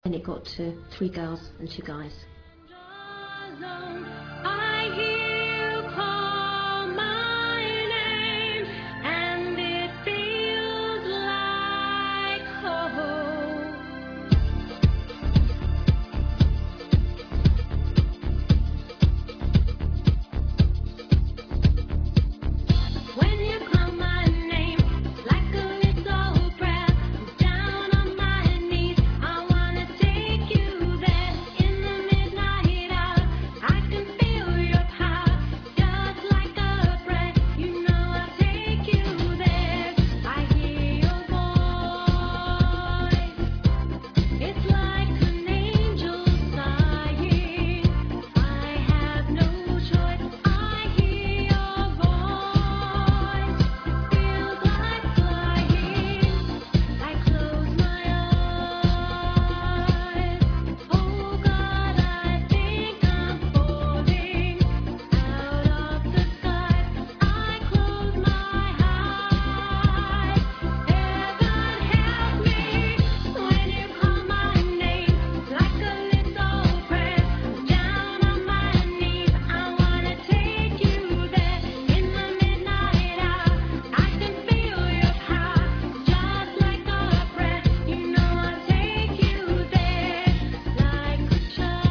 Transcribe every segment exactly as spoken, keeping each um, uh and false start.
Then it got to three girls and two guys. I hear you call my name, and it feels like home. When you call my name, like a little breath, down on my knees, I wanna take you there. In the midnight hour, I can feel your power, just like a breath. You know I'll take you there. I hear your voice. It's like an angel sighing. I have no choice. I hear your voice. Feels like flying. I close my eyes. Oh God, I think I'm falling out of the sky. I close my eyes. Heaven help me when you call my name, like a little prayer. Down on my knees, I wanna take you there. In the midnight hour, I can feel your power, just like a breath. You know I'll take you there, like a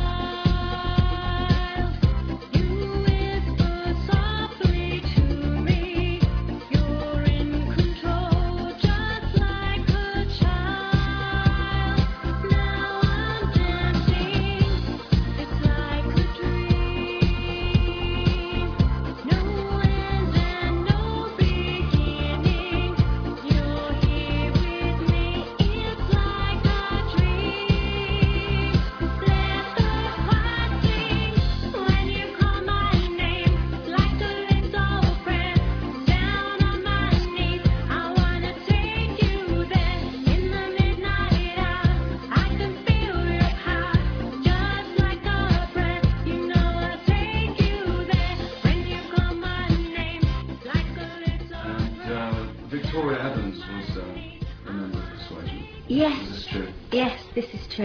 child. You whisper softly to me. You're in control, just like a child. Now I'm dancing. It's like a dream. No end and no beginning. You're here with me. It's like a dream. Let the choir sing when you call my name, like a little prayer. Down on my knees, I wanna take you there. In the midnight hour, I can feel your power, just like a breath. You know I'll take you there. When you call my name, like a little And uh, Victoria Adams was uh, a member of Persuasion. Yes, Is this true? yes, this is true.